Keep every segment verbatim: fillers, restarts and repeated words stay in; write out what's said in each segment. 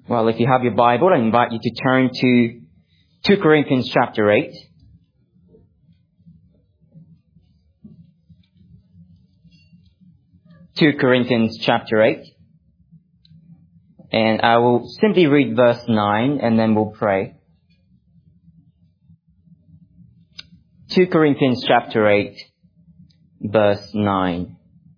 Well, if you have your Bible, I invite you to turn to Second Corinthians chapter eight. Second Corinthians chapter eight. And I will simply read verse nine and then we'll pray. Second Corinthians chapter eight, verse nine.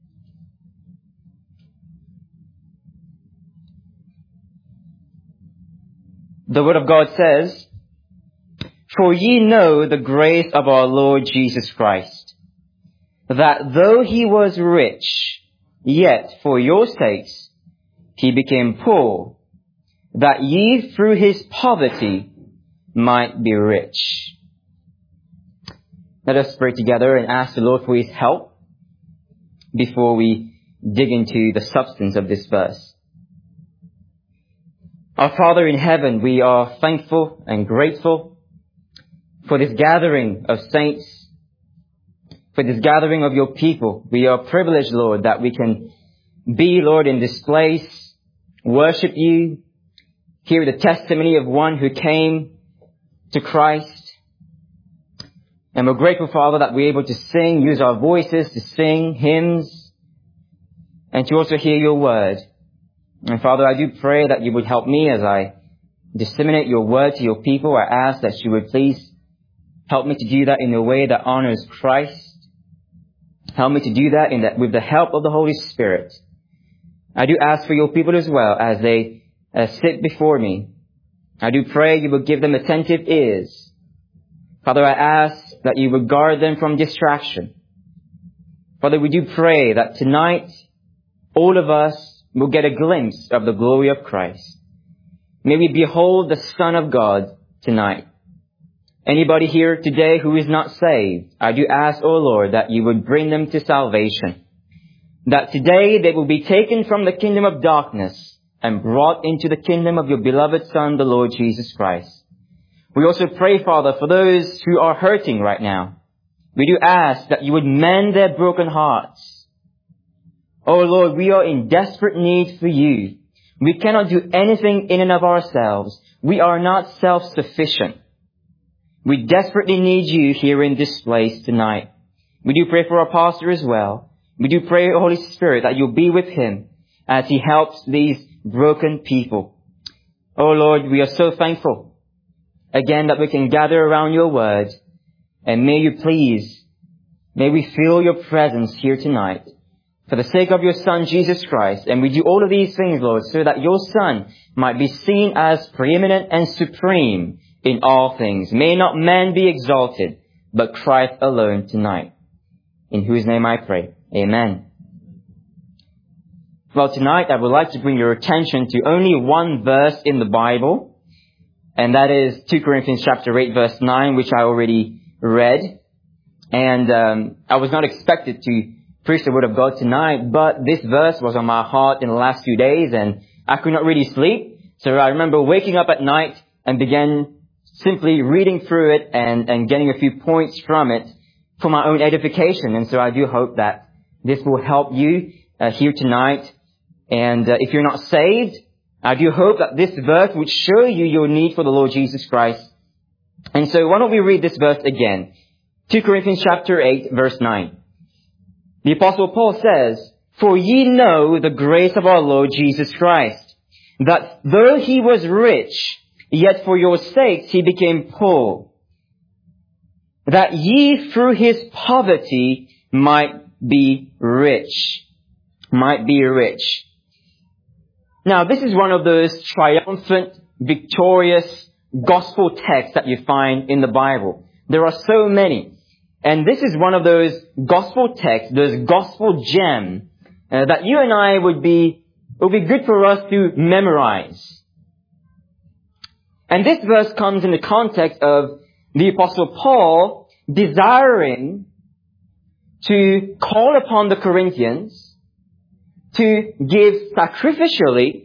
The Word of God says, "For ye know the grace of our Lord Jesus Christ, that though he was rich, yet for your sakes he became poor, that ye through his poverty might be rich." Let us pray together and ask the Lord for his help before we dig into the substance of this verse. Our Father in heaven, we are thankful and grateful for this gathering of saints, for this gathering of your people. We are privileged, Lord, that we can be, Lord, in this place, worship you, hear the testimony of one who came to Christ. And we're grateful, Father, that we're able to sing, use our voices to sing hymns, and to also hear your word. And Father, I do pray that you would help me as I disseminate your word to your people. I ask that you would please help me to do that in a way that honors Christ. Help me to do that in that with the help of the Holy Spirit. I do ask for your people as well as they uh, sit before me. I do pray you would give them attentive ears. Father, I ask that you would guard them from distraction. Father, we do pray that tonight all of us will get a glimpse of the glory of Christ. May we behold the Son of God tonight. Anybody here today who is not saved, I do ask, O Lord, that you would bring them to salvation. That today they will be taken from the kingdom of darkness and brought into the kingdom of your beloved Son, the Lord Jesus Christ. We also pray, Father, for those who are hurting right now. We do ask that you would mend their broken hearts. Oh Lord, we are in desperate need for you. We cannot do anything in and of ourselves. We are not self-sufficient. We desperately need you here in this place tonight. We do pray for our pastor as well. We do pray, Holy Spirit, that you'll be with him as he helps these broken people. Oh Lord, we are so thankful again that we can gather around your word. And may you please, may we feel your presence here tonight. For the sake of your Son, Jesus Christ. And we do all of these things, Lord, so that your Son might be seen as preeminent and supreme in all things. May not man be exalted, but Christ alone tonight. In whose name I pray. Amen. Well, tonight I would like to bring your attention to only one verse in the Bible. And that is Second Corinthians chapter eight, verse nine, which I already read. And um, I was not expected to preach the word of God tonight, but this verse was on my heart in the last few days and I could not really sleep. So I remember waking up at night and began simply reading through it and, and getting a few points from it for my own edification. And so I do hope that this will help you uh, here tonight. And uh, if you're not saved, I do hope that this verse would show you your need for the Lord Jesus Christ. And so why don't we read this verse again? Second Corinthians chapter eight, verse nine. The Apostle Paul says, "For ye know the grace of our Lord Jesus Christ, that though he was rich, yet for your sakes he became poor, that ye through his poverty might be rich." Might be rich. Now, this is one of those triumphant, victorious gospel texts that you find in the Bible. There are so many. And this is one of those gospel texts, those gospel gems uh, that you and I would be, would be good for us to memorize. And this verse comes in the context of the Apostle Paul desiring to call upon the Corinthians to give sacrificially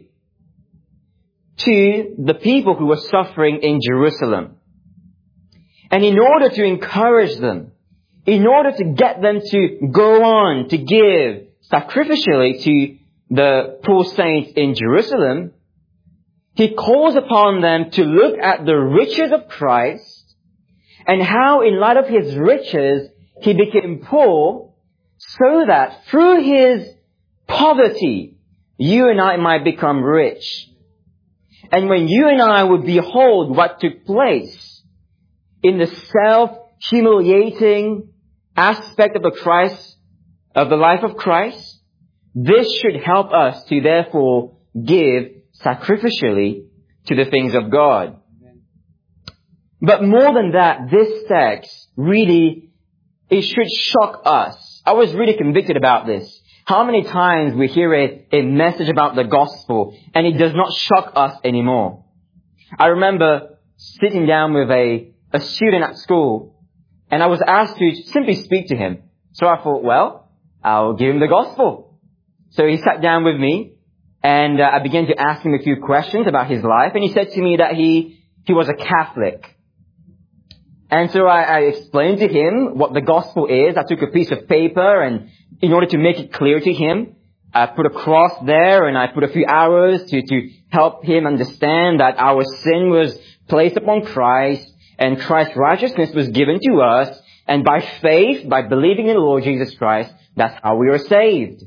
to the people who were suffering in Jerusalem. And in order to encourage them, in order to get them to go on to give sacrificially to the poor saints in Jerusalem, he calls upon them to look at the riches of Christ and how in light of his riches he became poor so that through his poverty you and I might become rich. And when you and I would behold what took place in the self-humiliating aspect of the Christ, of the life of Christ, this should help us to therefore give sacrificially to the things of God. But more than that, this text really, it should shock us. I was really convicted about this. How many times we hear a, a message about the gospel and it does not shock us anymore? I remember sitting down with a, a student at school and I was asked to simply speak to him. So I thought, well, I'll give him the gospel. So he sat down with me and uh, I began to ask him a few questions about his life, and he said to me that he, he was a Catholic. And so I, I explained to him what the gospel is. I took a piece of paper, and in order to make it clear to him, I put a cross there and I put a few arrows to, to help him understand that our sin was placed upon Christ and Christ's righteousness was given to us. And by faith, by believing in the Lord Jesus Christ, that's how we are saved.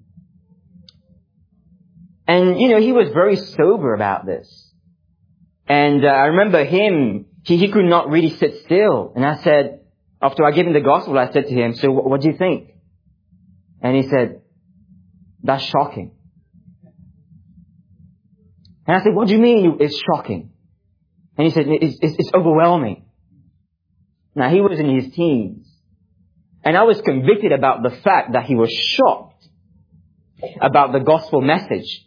And, you know, he was very sober about this. And uh, I remember him, he, he could not really sit still. And I said, after I gave him the gospel, I said to him, so what, what do you think? And he said, that's shocking. And I said, what do you mean it's shocking? And he said, it's, it's, it's overwhelming. Now, he was in his teens. And I was convicted about the fact that he was shocked about the gospel message.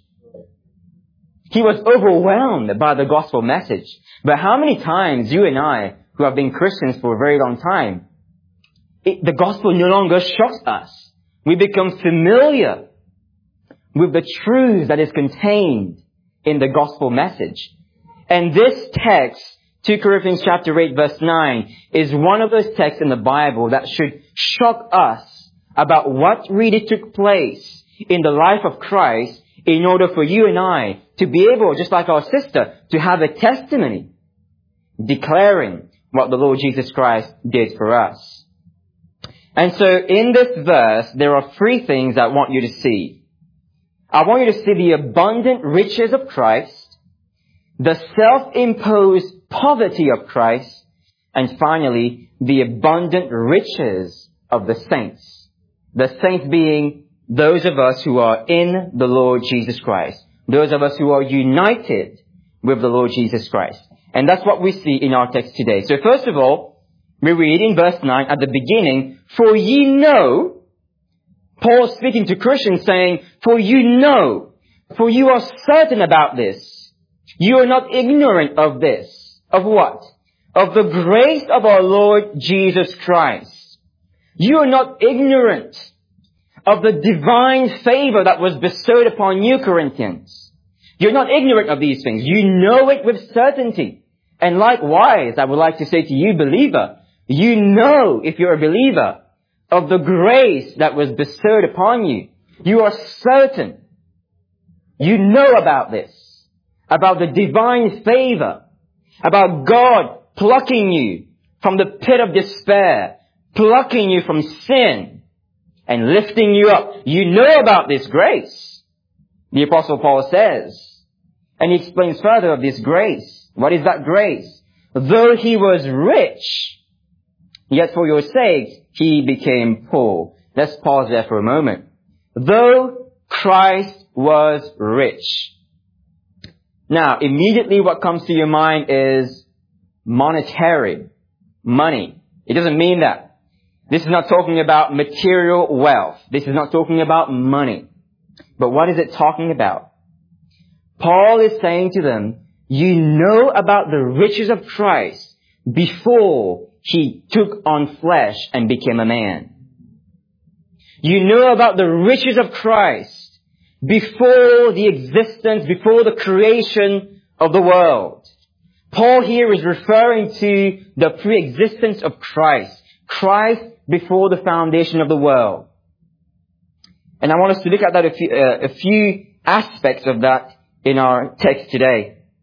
He was overwhelmed by the gospel message. But how many times you and I, who have been Christians for a very long time, it, the gospel no longer shocks us. We become familiar with the truth that is contained in the gospel message. And this text, Second Corinthians chapter eight verse nine, is one of those texts in the Bible that should shock us about what really took place in the life of Christ in order for you and I to be able, just like our sister, to have a testimony declaring what the Lord Jesus Christ did for us. And so in this verse, there are three things I want you to see. I want you to see the abundant riches of Christ, the self-imposed poverty of Christ, and finally, the abundant riches of the saints. The saints being those of us who are in the Lord Jesus Christ. Those of us who are united with the Lord Jesus Christ. And that's what we see in our text today. So first of all, we read in verse nine at the beginning, for ye know, Paul speaking to Christians saying, for you know, for you are certain about this. You are not ignorant of this. Of what? Of the grace of our Lord Jesus Christ. You are not ignorant of the divine favor that was bestowed upon you, Corinthians. You're not ignorant of these things. You know it with certainty. And likewise, I would like to say to you, believer, you know, if you're a believer, of the grace that was bestowed upon you. You are certain. You know about this. About the divine favor. About God plucking you from the pit of despair. Plucking you from sin. And lifting you up. You know about this grace. The Apostle Paul says. And he explains further of this grace. What is that grace? Though he was rich, yet for your sakes he became poor. Let's pause there for a moment. Though Christ was rich. Now, immediately what comes to your mind is monetary. Money. It doesn't mean that. This is not talking about material wealth. This is not talking about money. But what is it talking about? Paul is saying to them, you know about the riches of Christ before he took on flesh and became a man. You know about the riches of Christ before the existence, before the creation of the world. Paul here is referring to the pre-existence of Christ. Christ before the foundation of the world. And I want us to look at that a few, uh, a few aspects of that in our text today.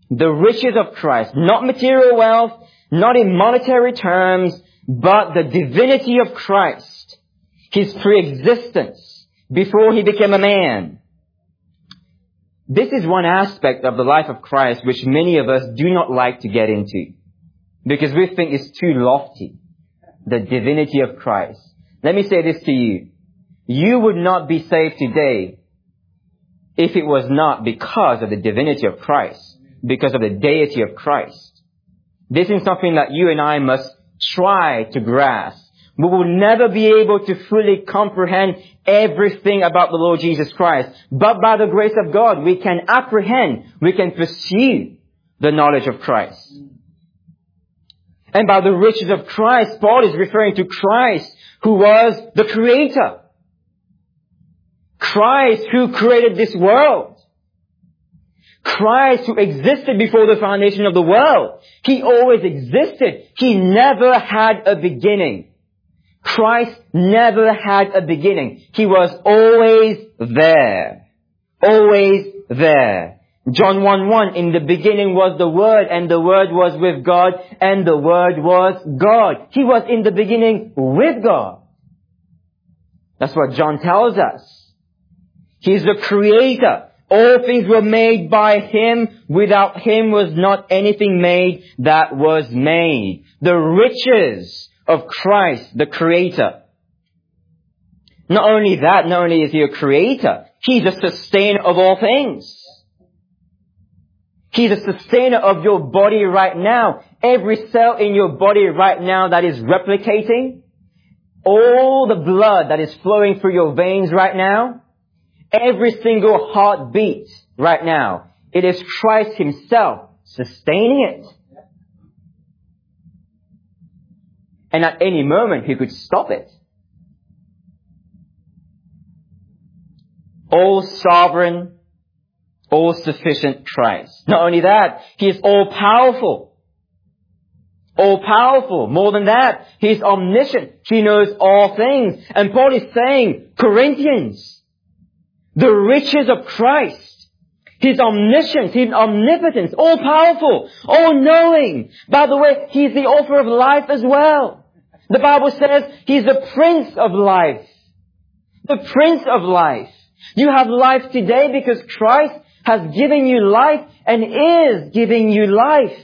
The riches of Christ, not material wealth, not in monetary terms, but the divinity of Christ, His pre-existence before He became a man. This is one aspect of the life of Christ which many of us do not like to get into, because we think it's too lofty. The divinity of Christ. Let me say this to you. You would not be saved today if it was not because of the divinity of Christ, because of the deity of Christ. This is something that you and I must try to grasp. We will never be able to fully comprehend everything about the Lord Jesus Christ. But by the grace of God, we can apprehend, we can pursue the knowledge of Christ. And by the riches of Christ, Paul is referring to Christ, who was the Creator. Christ who created this world. Christ who existed before the foundation of the world. He always existed. He never had a beginning. Christ never had a beginning. He was always there. Always there. John one one, in the beginning was the Word, and the Word was with God, and the Word was God. He was in the beginning with God. That's what John tells us. He's the Creator. All things were made by Him. Without Him was not anything made that was made. The riches of Christ, the Creator. Not only that, not only is He a Creator, He's a sustainer of all things. He's a sustainer of your body right now. Every cell in your body right now that is replicating, all the blood that is flowing through your veins right now, every single heartbeat right now, it is Christ Himself sustaining it. And at any moment, He could stop it. All sovereign, all sufficient Christ. Not only that, He is all powerful. All powerful. More than that, He is omniscient. He knows all things. And Paul is saying, Corinthians, the riches of Christ, His omniscience, His omnipotence, all powerful, all knowing. By the way, He's the author of life as well. The Bible says He's the Prince of life. The Prince of life. You have life today because Christ has given you life and is giving you life.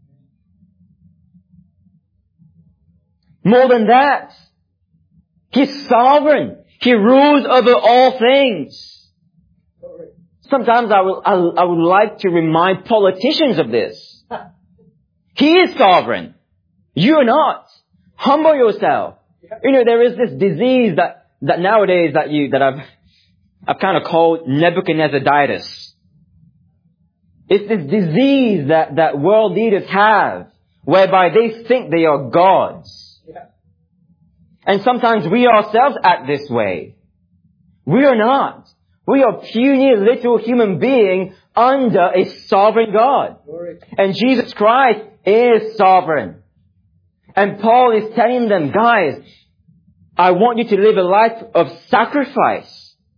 More than that, He's sovereign. He rules over all things. Sometimes I will, I, I would like to remind politicians of this. He is sovereign. You are not. Humble yourself. You know, there is this disease that, that nowadays that you, that I've, I've kind of called Nebuchadnezzaritis. It's this disease that, that world leaders have, whereby they think they are gods. And sometimes we ourselves act this way. We are not. We are puny little human beings under a sovereign God. And Jesus Christ is sovereign. And Paul is telling them, guys, I want you to live a life of sacrifice.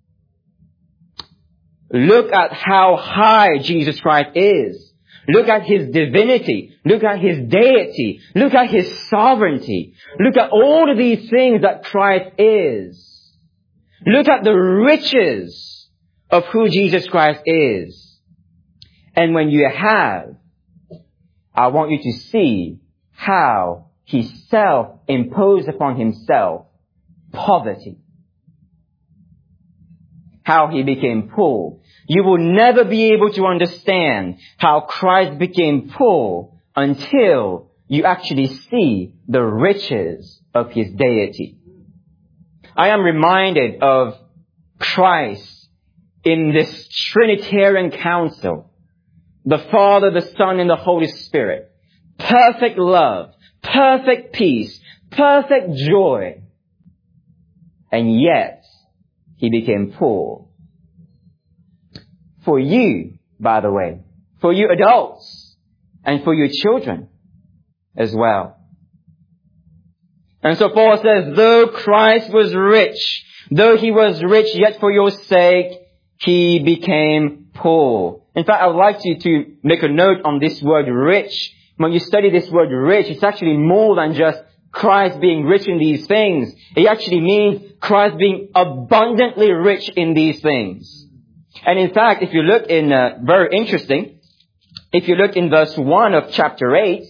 Look at how high Jesus Christ is. Look at His divinity. Look at His deity. Look at His sovereignty. Look at all of these things that Christ is. Look at the riches of who Jesus Christ is. And when you have, I want you to see how He self-imposed upon Himself poverty. How He became poor. You will never be able to understand how Christ became poor until you actually see the riches of His deity. I am reminded of Christ in this Trinitarian council. The Father, the Son, and the Holy Spirit. Perfect love, perfect peace, perfect joy. And yet, He became poor. For you, by the way, for you adults, and for your children as well. And so Paul says, though Christ was rich, though He was rich, yet for your sake He became poor. In fact, I would like you to make a note on this word rich. When you study this word rich, it's actually more than just Christ being rich in these things. It actually means Christ being abundantly rich in these things. And in fact, if you look in, uh, very interesting, if you look in verse one of chapter eight,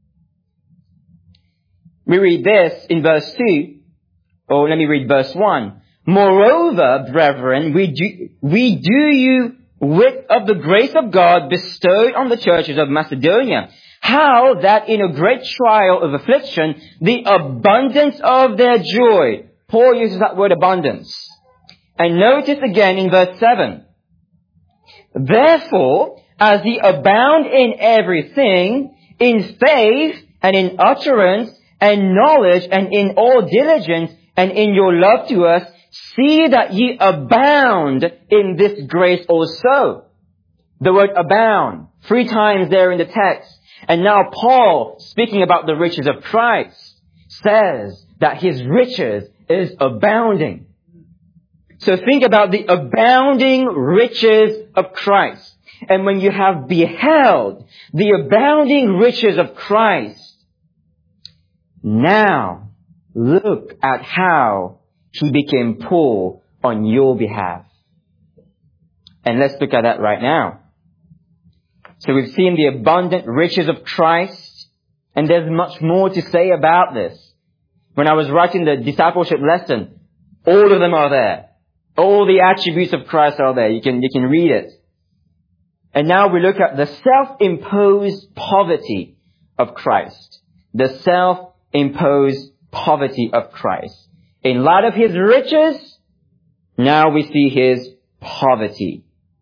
we read this in verse two, or let me read verse one. Moreover, brethren, we do, we do you wit of the grace of God bestowed on the churches of Macedonia, how that in a great trial of affliction, the abundance of their joy. Paul uses that word abundance. And notice again in verse seven. Therefore, as ye abound in everything, in faith and in utterance and knowledge and in all diligence and in your love to us, see that ye abound in this grace also. The word abound, three times there in the text. And now Paul, speaking about the riches of Christ, says that his riches is abounding. So think about the abounding riches of Christ. And when you have beheld the abounding riches of Christ, now look at how he became poor on your behalf. And let's look at that right now. So we've seen the abundant riches of Christ, and there's much more to say about this. When I was writing the discipleship lesson, all of them are there. All the attributes of Christ are there. You can, you can read it. And now we look at the self-imposed poverty of Christ. The self-imposed poverty of Christ. In light of his riches, now we see his poverty.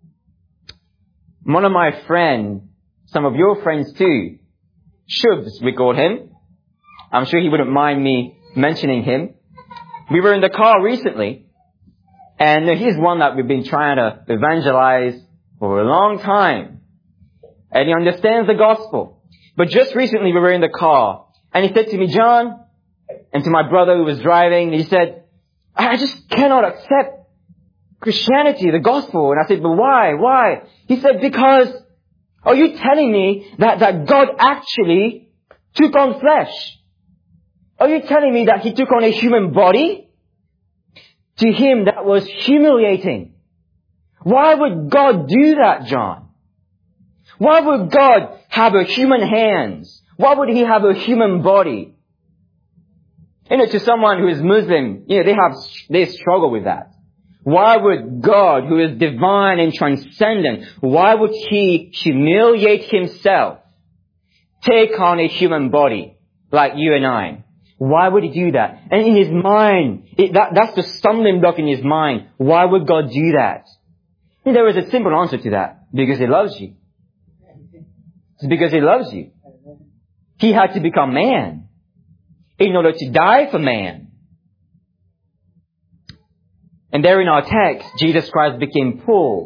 One of my friends, some of your friends too, Shubs, we call him. I'm sure he wouldn't mind me mentioning him. We were in the car recently, and he's one that we've been trying to evangelize for a long time. And he understands the gospel. But just recently we were in the car, and he said to me, John, and to my brother who was driving, he said, I just cannot accept Christianity, the gospel. And I said, but why? Why? He said, because, are you telling me that, that God actually took on flesh? Are you telling me that he took on a human body? To him, that was humiliating. Why would God do that, John? Why would God have a human hands? Why would he have a human body? You know, to someone who is Muslim, you know, they have, they struggle with that. Why would God, who is divine and transcendent, why would he humiliate himself, take on a human body like you and I? Why would he do that? And in his mind, it, that, that's the stumbling block in his mind. Why would God do that? And there is a simple answer to that. Because he loves you. It's because he loves you. He had to become man in order to die for man. And there in our text, Jesus Christ became poor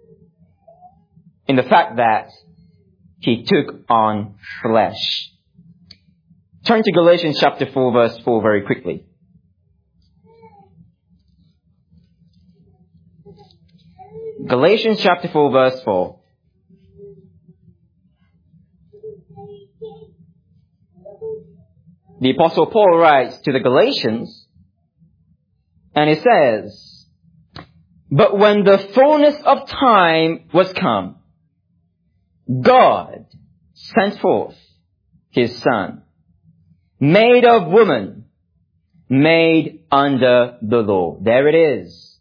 in the fact that he took on flesh. Turn to Galatians chapter four, verse four very quickly. Galatians chapter four, verse four. The Apostle Paul writes to the Galatians, and he says, but when the fullness of time was come, God sent forth his Son, made of woman, made under the law. There it is.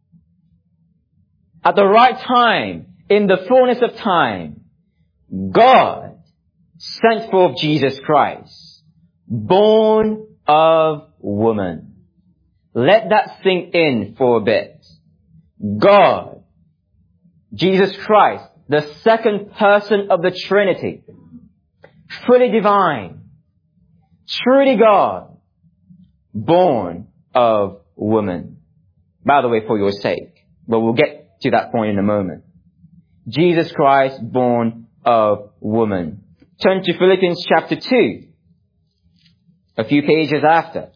At the right time, in the fullness of time, God sent forth Jesus Christ, born of woman. Let that sink in for a bit. God, Jesus Christ, the second person of the Trinity, fully divine, truly God, born of woman. By the way, for your sake, but we'll get to that point in a moment. Jesus Christ, born of woman. Turn to Philippians chapter two, a few pages after.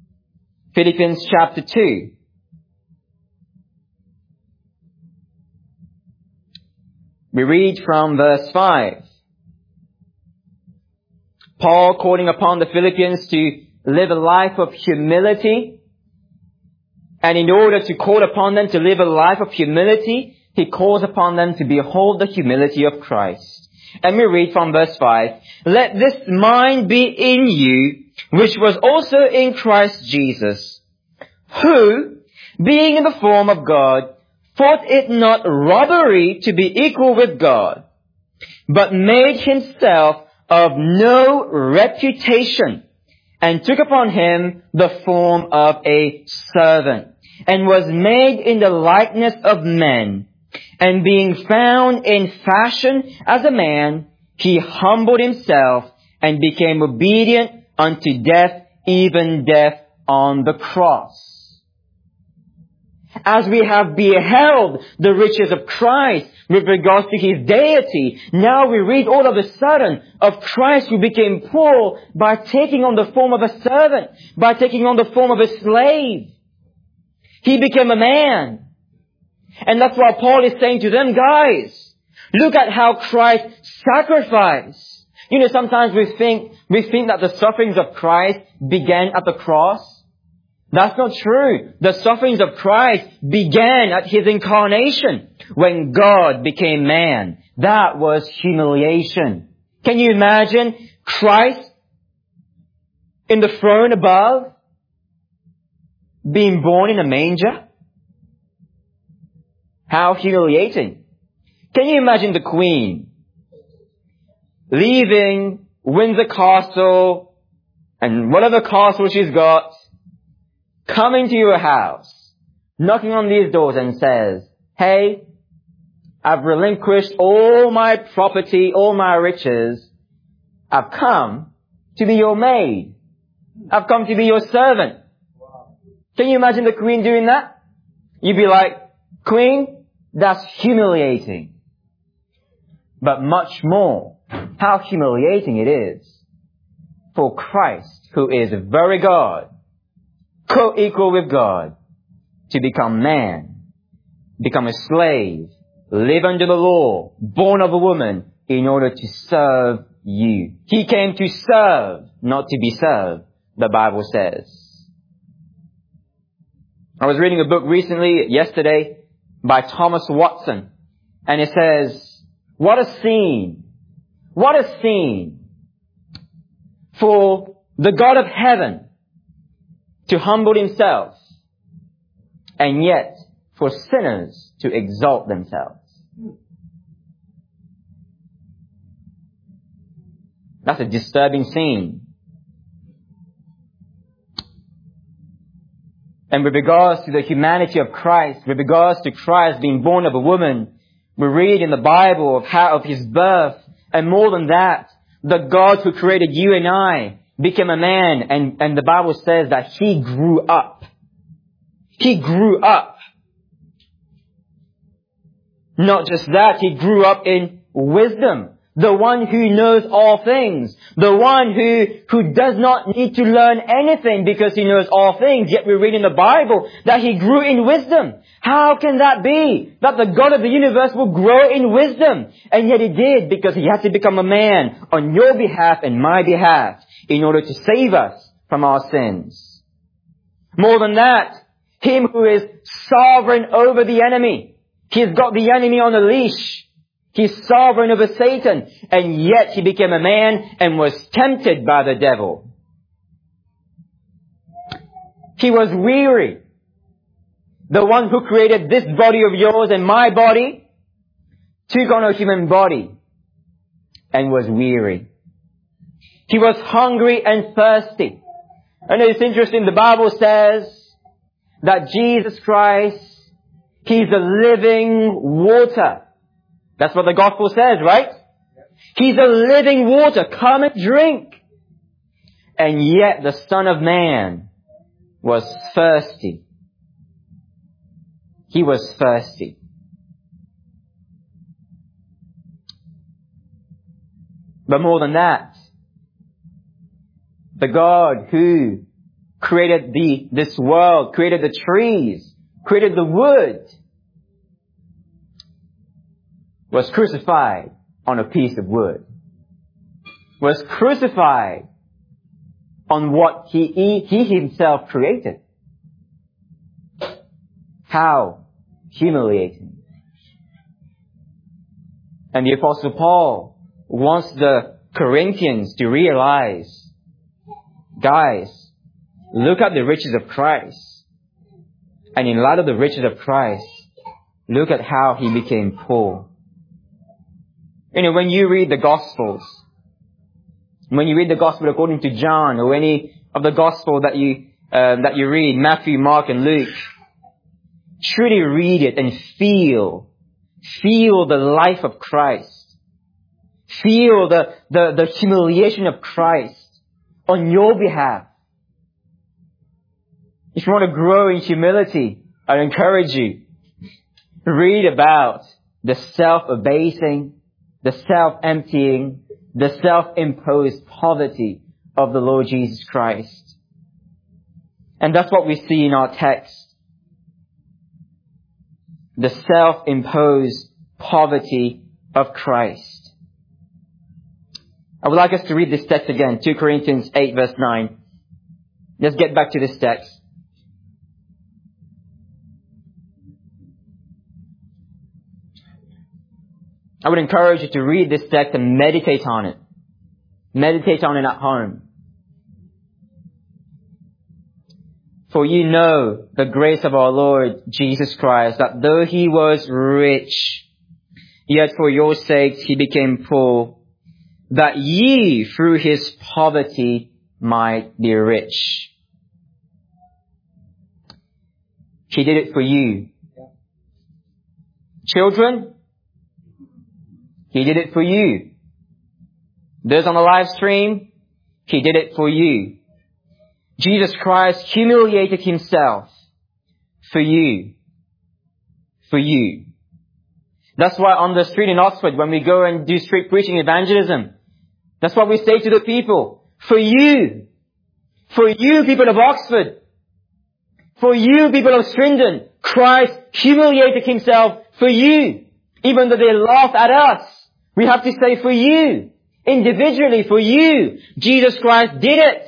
Philippians chapter two. We read from verse five. Paul calling upon the Philippians to live a life of humility. And in order to call upon them to live a life of humility, he calls upon them to behold the humility of Christ. And we read from verse five, "Let this mind be in you, which was also in Christ Jesus, who, being in the form of God, thought it not robbery to be equal with God, but made himself of no reputation, and took upon him the form of a servant, and was made in the likeness of men. And being found in fashion as a man, he humbled himself and became obedient unto death, even death on the cross." As we have beheld the riches of Christ with regards to his deity, now we read all of a sudden of Christ who became poor by taking on the form of a servant, by taking on the form of a slave. He became a man. And that's why Paul is saying to them, guys, look at how Christ sacrificed. You know, sometimes we think, we think that the sufferings of Christ began at the cross. That's not true. The sufferings of Christ began at his incarnation, when God became man. That was humiliation. Can you imagine Christ in the throne above, being born in a manger? How humiliating. Can you imagine the Queen leaving Windsor Castle and whatever castle she's got, coming to your house, knocking on these doors and says, "Hey, I've relinquished all my property, all my riches. I've come to be your maid. I've come to be your servant." Can you imagine the Queen doing that? You'd be like, "Queen, that's humiliating." But much more, how humiliating it is for Christ, who is very God, co-equal with God, to become man, become a slave, live under the law, born of a woman, in order to serve you. He came to serve, not to be served, the Bible says. I was reading a book recently, yesterday, by Thomas Watson, and it says, what a scene, what a scene for the God of heaven to humble himself, and yet for sinners to exalt themselves. That's a disturbing scene. And with regards to the humanity of Christ, with regards to Christ being born of a woman, we read in the Bible of how, of his birth, and more than that, the God who created you and I became a man, and, and the Bible says that he grew up. He grew up. Not just that, he grew up in wisdom. The one who knows all things. The one who, who does not need to learn anything because he knows all things. Yet we read in the Bible that he grew in wisdom. How can that be? That the God of the universe will grow in wisdom. And yet he did, because he had to become a man on your behalf and my behalf in order to save us from our sins. More than that, him who is sovereign over the enemy. He's got the enemy on a leash. He's sovereign over Satan, and yet he became a man and was tempted by the devil. He was weary. The one who created this body of yours and my body took on a human body and was weary. He was hungry and thirsty. And it's interesting, the Bible says that Jesus Christ, he's the living water. That's what the gospel says, right? He's a living water. Come and drink. And yet the Son of Man was thirsty. He was thirsty. But more than that, the God who created the, this world, created the trees, created the wood, was crucified on a piece of wood. Was crucified on what he, he, he himself created. How humiliating. And the Apostle Paul wants the Corinthians to realize, guys, look at the riches of Christ. And in light of the riches of Christ, look at how he became poor. You know, when you read the Gospels, when you read the Gospel according to John, or any of the Gospel that you uh, that you read, Matthew, Mark, and Luke, truly read it and feel, feel the life of Christ. Feel the, the, the humiliation of Christ on your behalf. If you want to grow in humility, I encourage you, read about the self-abasing, the self-emptying, the self-imposed poverty of the Lord Jesus Christ. And that's what we see in our text. The self-imposed poverty of Christ. I would like us to read this text again, Second Corinthians eight verse nine. Let's get back to this text. I would encourage you to read this text and meditate on it. Meditate on it at home. For you know the grace of our Lord Jesus Christ, that though he was rich, yet for your sakes he became poor, that ye through his poverty might be rich. He did it for you. Children, he did it for you. Those on the live stream, he did it for you. Jesus Christ humiliated himself for you. For you. That's why on the street in Oxford, when we go and do street preaching evangelism, that's what we say to the people. For you. For you, people of Oxford. For you, people of Swindon. Christ humiliated himself for you. Even though they laugh at us, we have to say for you. Individually, for you. Jesus Christ did it.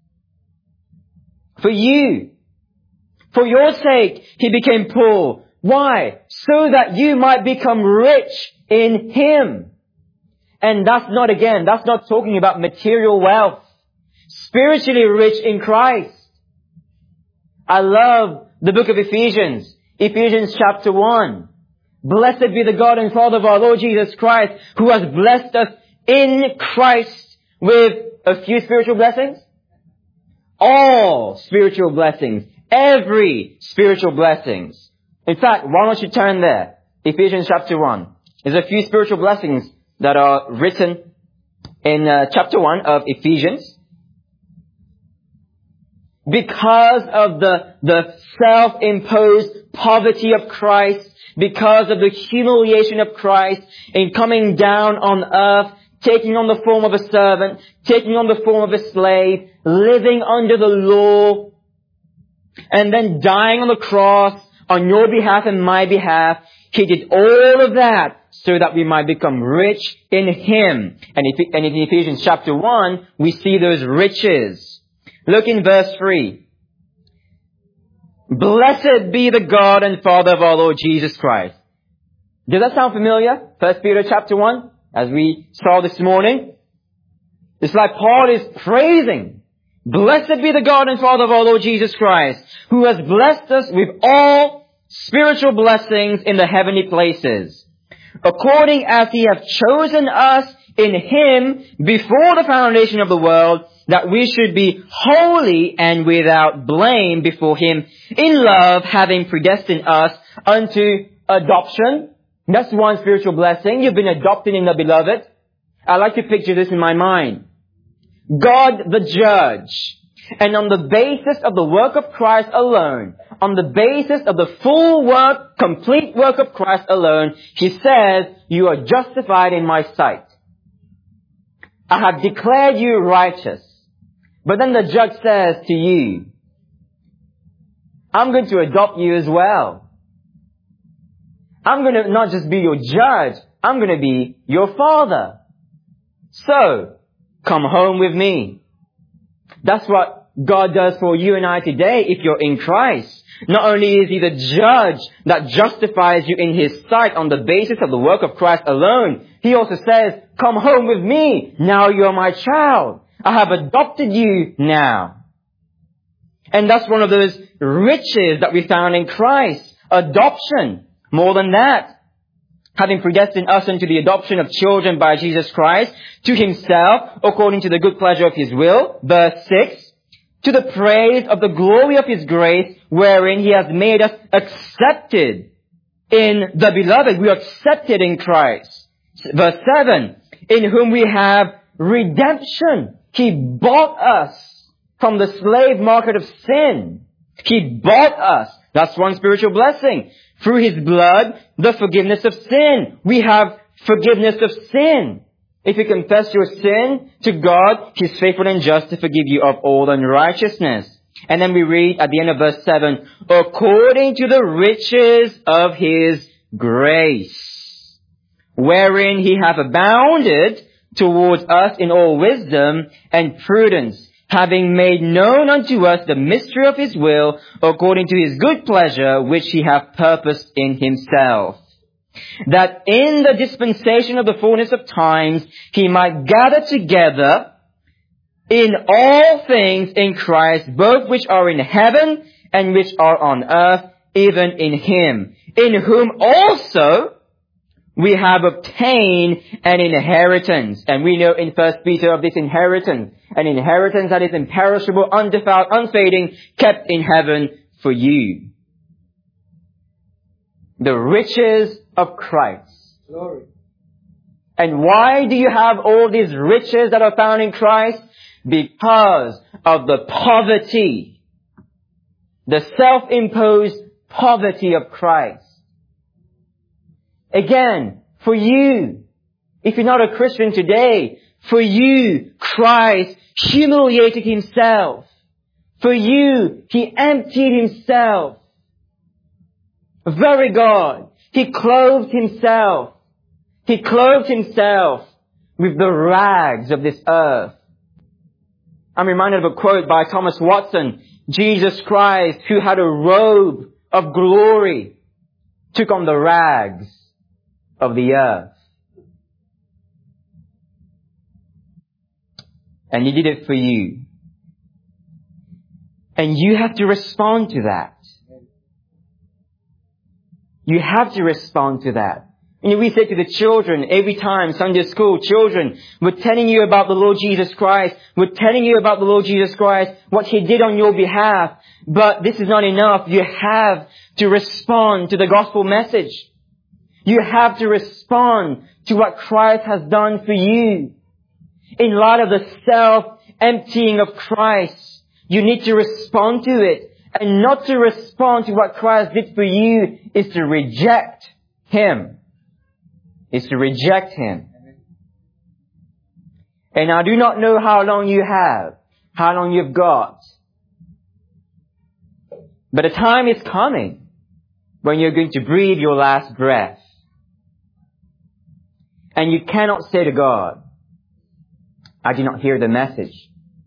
For you. For your sake, he became poor. Why? So that you might become rich in him. And that's not, again, that's not talking about material wealth. Spiritually rich in Christ. I love the book of Ephesians. Ephesians chapter one. Blessed be the God and Father of our Lord Jesus Christ, who has blessed us in Christ with a few spiritual blessings. All spiritual blessings. Every spiritual blessings. In fact, why don't you turn there? Ephesians chapter one. There's a few spiritual blessings that are written in uh, chapter one of Ephesians. Because of the, the self-imposed poverty of Christ, because of the humiliation of Christ in coming down on earth, taking on the form of a servant, taking on the form of a slave, living under the law, and then dying on the cross on your behalf and my behalf. He did all of that so that we might become rich in him. And in Ephesians chapter one, we see those riches. Look in verse three. Blessed be the God and Father of our Lord Jesus Christ. Does that sound familiar? First Peter chapter one, as we saw this morning. It's like Paul is praising. Blessed be the God and Father of our Lord Jesus Christ, who has blessed us with all spiritual blessings in the heavenly places, according as he hath chosen us in him before the foundation of the world, that we should be holy and without blame before him in love, having predestined us unto adoption. That's one spiritual blessing. You've been adopted in the beloved. I like to picture this in my mind. God the judge. And on the basis of the work of Christ alone, on the basis of the full work, complete work of Christ alone, he says, you are justified in my sight. I have declared you righteous. But then the judge says to you, I'm going to adopt you as well. I'm going to not just be your judge, I'm going to be your father. So, come home with me. That's what God does for you and I today if you're in Christ. Not only is He the judge that justifies you in His sight on the basis of the work of Christ alone, He also says, come home with me. Now you're my child. I have adopted you now. And that's one of those riches that we found in Christ. Adoption. More than that, having predestined us unto the adoption of children by Jesus Christ to Himself, according to the good pleasure of His will. Verse six. To the praise of the glory of His grace, wherein He has made us accepted in the Beloved. We are accepted in Christ. Verse seven. In whom we have redemption. He bought us from the slave market of sin. He bought us. That's one spiritual blessing. Through His blood, the forgiveness of sin. We have forgiveness of sin. If you confess your sin to God, He's faithful and just to forgive you of all unrighteousness. And then we read at the end of verse seven, according to the riches of His grace, wherein He hath abounded towards us in all wisdom and prudence, having made known unto us the mystery of His will, according to His good pleasure, which He hath purposed in Himself, that in the dispensation of the fullness of times He might gather together in all things in Christ, both which are in heaven and which are on earth, even in Him, in whom also we have obtained an inheritance. And we know in First Peter of this inheritance, an inheritance that is imperishable, undefiled, unfading, kept in heaven for you. The riches of Christ. Glory. And why do you have all these riches that are found in Christ? Because of the poverty, the self-imposed poverty of Christ. Again, for you, if you're not a Christian today, for you, Christ humiliated Himself. For you, He emptied Himself. Very God. He clothed Himself. He clothed Himself with the rags of this earth. I'm reminded of a quote by Thomas Watson. Jesus Christ, who had a robe of glory, took on the rags of the earth. And He did it for you. And you have to respond to that. You have to respond to that. You know, we say to the children every time, Sunday school, children, we're telling you about the Lord Jesus Christ. We're telling you about the Lord Jesus Christ, what He did on your behalf. But this is not enough. You have to respond to the gospel message. You have to respond to what Christ has done for you. In light of the self-emptying of Christ, you need to respond to it. And not to respond to what Christ did for you is to reject Him. Is to reject Him. And I do not know how long you have, how long you've got. But a time is coming when you're going to breathe your last breath. And you cannot say to God, I did not hear the message.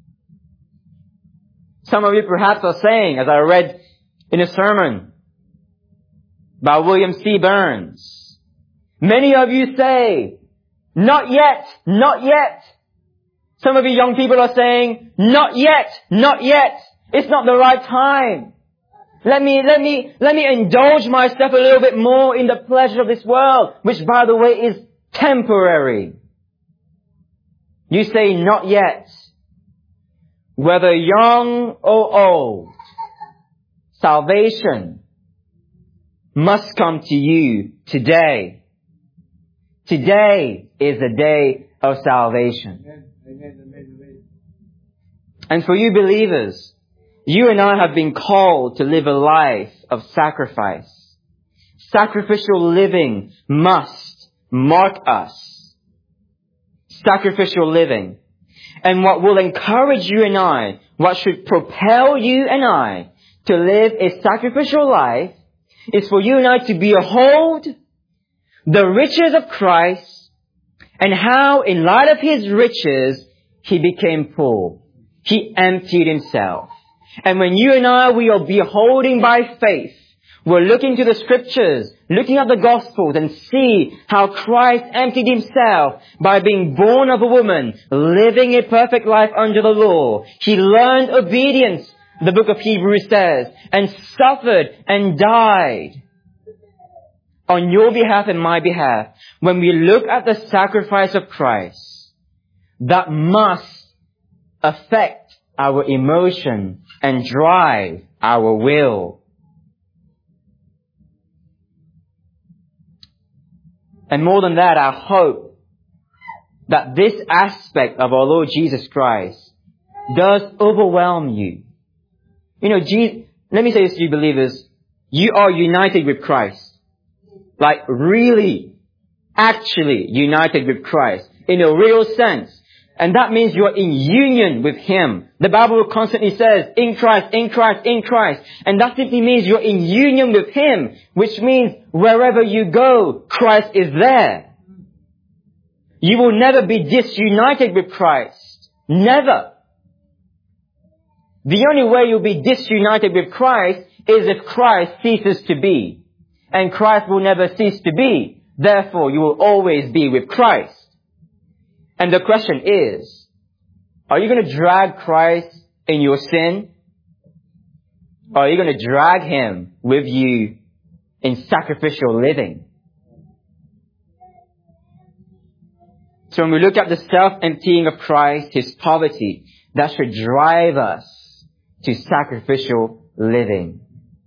Some of you perhaps are saying, as I read in a sermon by William C. Burns, many of you say, not yet, not yet. Some of you young people are saying, not yet, not yet. It's not the right time. Let me, let me, let me indulge myself a little bit more in the pleasure of this world, which by the way is temporary. You say, not yet. Whether young or old, salvation must come to you today. Today is the day of salvation. Amen. Amen. Amen. And for you believers, you and I have been called to live a life of sacrifice. Sacrificial living must mark us. Sacrificial living. And what will encourage you and I, what should propel you and I to live a sacrificial life, is for you and I to behold the riches of Christ and how in light of His riches, He became poor. He emptied Himself. And when you and I, we are beholding by faith, we're looking to the Scriptures, looking at the Gospels and see how Christ emptied Himself by being born of a woman, living a perfect life under the law. He learned obedience, the book of Hebrews says, and suffered and died on your behalf and my behalf. When we look at the sacrifice of Christ, that must affect our emotion and drive our will. And more than that, I hope that this aspect of our Lord Jesus Christ does overwhelm you. You know, Jesus, let me say this to you believers, you are united with Christ. Like really, actually united with Christ in a real sense. And that means you are in union with Him. The Bible constantly says, in Christ, in Christ, in Christ. And that simply means you're in union with Him, which means wherever you go, Christ is there. You will never be disunited with Christ. Never. The only way you'll be disunited with Christ is if Christ ceases to be. And Christ will never cease to be. Therefore, you will always be with Christ. And the question is, are you going to drag Christ in your sin? Or are you going to drag Him with you in sacrificial living? So when we look at the self-emptying of Christ, His poverty, that should drive us to sacrificial living.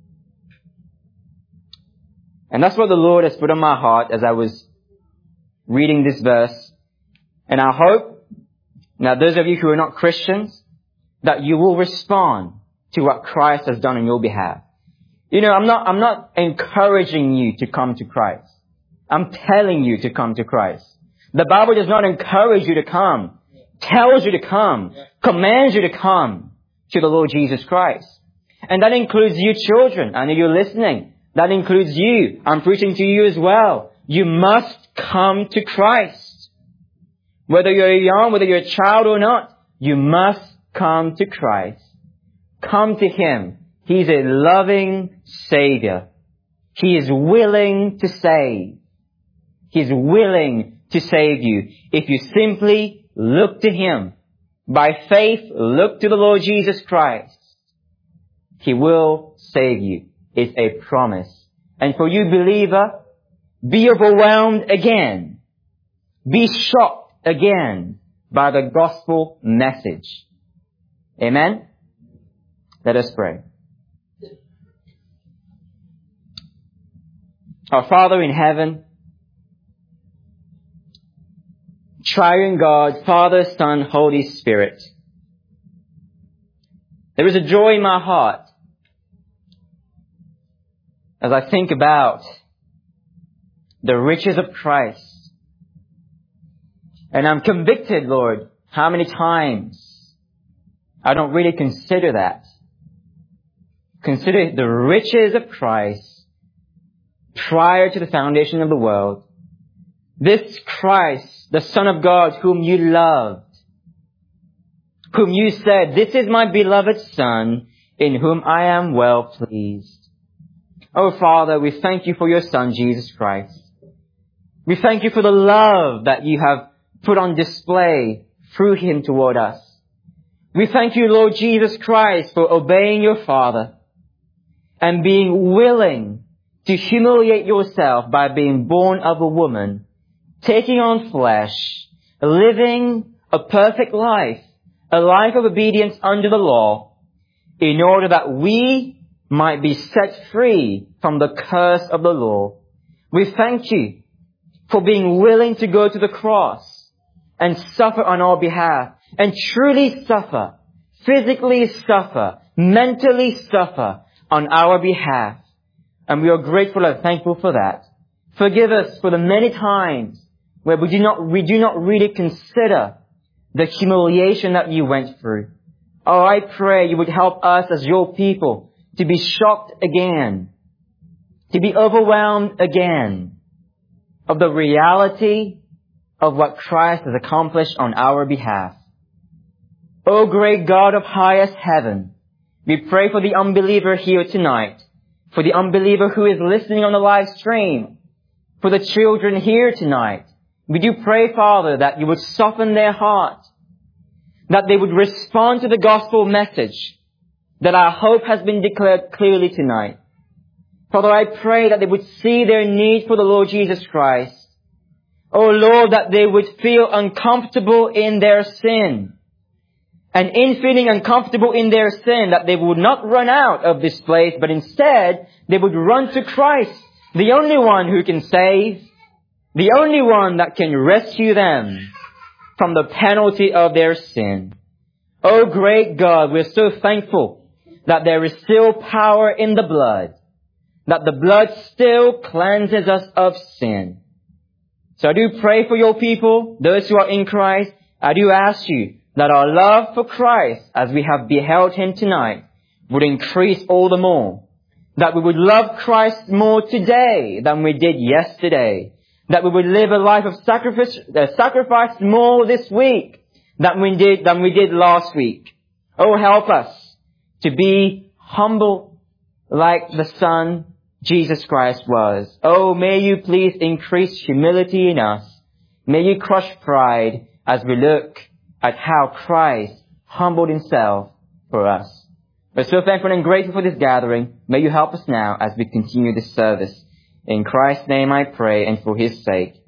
And that's what the Lord has put on my heart as I was reading this verse. And I hope, now those of you who are not Christians, that you will respond to what Christ has done on your behalf. You know, I'm not, I'm not encouraging you to come to Christ. I'm telling you to come to Christ. The Bible does not encourage you to come, tells you to come, commands you to come to the Lord Jesus Christ. And that includes you children. I know you're listening. That includes you. I'm preaching to you as well. You must come to Christ. Whether you're young, whether you're a child or not, you must come to Christ. Come to Him. He's a loving Savior. He is willing to save. He's willing to save you. If you simply look to Him, by faith, look to the Lord Jesus Christ, He will save you. It's a promise. And for you, believer, be overwhelmed again. Be shocked again by the gospel message. Amen? Let us pray. Our Father in heaven, Triune God, Father, Son, Holy Spirit, there is a joy in my heart as I think about the riches of Christ. And I'm convicted, Lord, how many times I don't really consider that. Consider the riches of Christ prior to the foundation of the world. This Christ, the Son of God, whom you loved, whom you said, this is my beloved Son, in whom I am well pleased. Oh, Father, we thank you for your Son, Jesus Christ. We thank you for the love that you have put on display through Him toward us. We thank you, Lord Jesus Christ, for obeying your Father and being willing to humiliate yourself by being born of a woman, taking on flesh, living a perfect life, a life of obedience under the law, in order that we might be set free from the curse of the law. We thank you for being willing to go to the cross and suffer on our behalf, and truly suffer, physically suffer, mentally suffer on our behalf. And we are grateful and thankful for that. Forgive us for the many times where we do not, we do not really consider the humiliation that you went through. Oh, I pray you would help us as your people to be shocked again, to be overwhelmed again. of the reality of what Christ has accomplished on our behalf. O great God of highest heaven, we pray for the unbeliever here tonight, for the unbeliever who is listening on the live stream, for the children here tonight. We do pray, Father, that you would soften their heart, that they would respond to the gospel message, that our hope has been declared clearly tonight. Father, I pray that they would see their need for the Lord Jesus Christ. Oh Lord, that they would feel uncomfortable in their sin. And in feeling uncomfortable in their sin, that they would not run out of this place, but instead they would run to Christ, the only one who can save, the only one that can rescue them from the penalty of their sin. Oh great God, we're so thankful that there is still power in the blood, that the blood still cleanses us of sin. So I do pray for your people, those who are in Christ. I do ask you that our love for Christ, as we have beheld Him tonight, would increase all the more. That we would love Christ more today than we did yesterday. That we would live a life of sacrifice, uh, sacrifice more this week than we did, than we did last week. Oh, help us to be humble like the Son Jesus Christ was. Oh, may you please increase humility in us. May you crush pride as we look at how Christ humbled Himself for us. We're so thankful and grateful for this gathering. May you help us now as we continue this service. In Christ's name I pray, and for His sake.